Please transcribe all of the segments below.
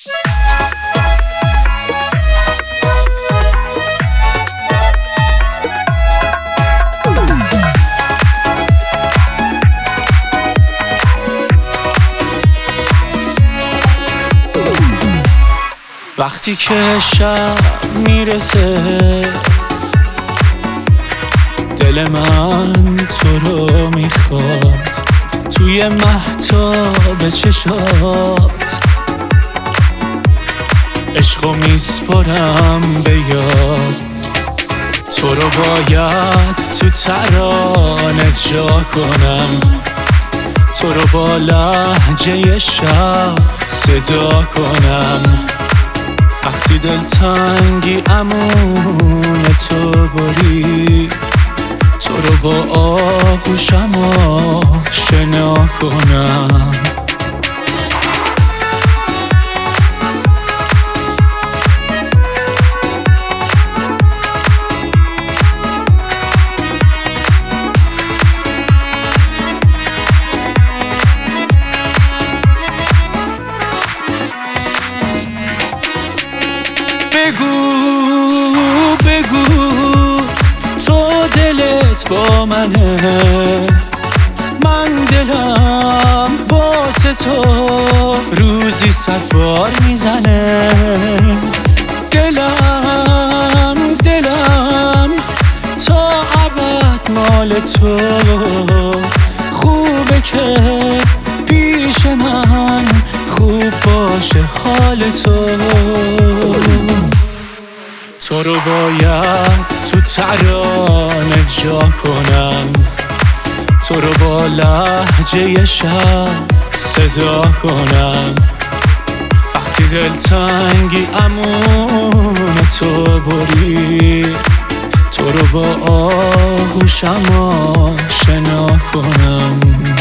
وقتی که شب میرسه دل من تو رو میخواد، توی مهتاب چشات عشقو میسپرم به یاد. تو رو باید تو ترانه جا کنم، تو رو با لهجه شب صدا کنم. وقتی دلتنگی امون تو بری، تو رو با آغوشم آشنا کنم. بگو تو دلت با منه، من دلم واسه تو روزی 100 بار میزنه. دلم تا ابد مال تو، خوبه که پیش من خوب باشه حال تو. تو رو باید تو ترانه جا کنم، تو رو با لهجه شب صدا کنم. وقتی دلتنگی امون تو بری، تو رو با آغوشم آشنا کنم.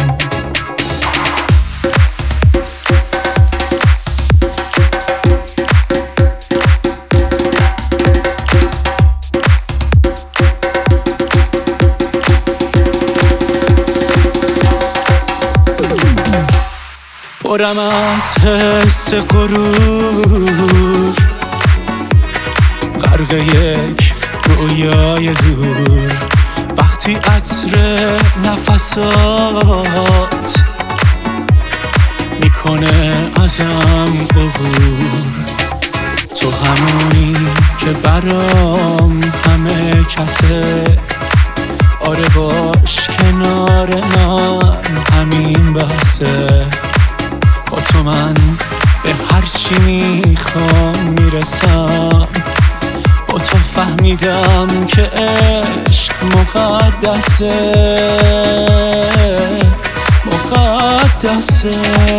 پرم از حس غرور، غرق یک رویای دور. وقتی عطر نفسات میکنه ازم عبور، تو همونی که برام همه کسه. آره باش کنار من همین بسه، با تو من به هر چی میخوام میرسم. با تو فهمیدم که عشق مقدسه.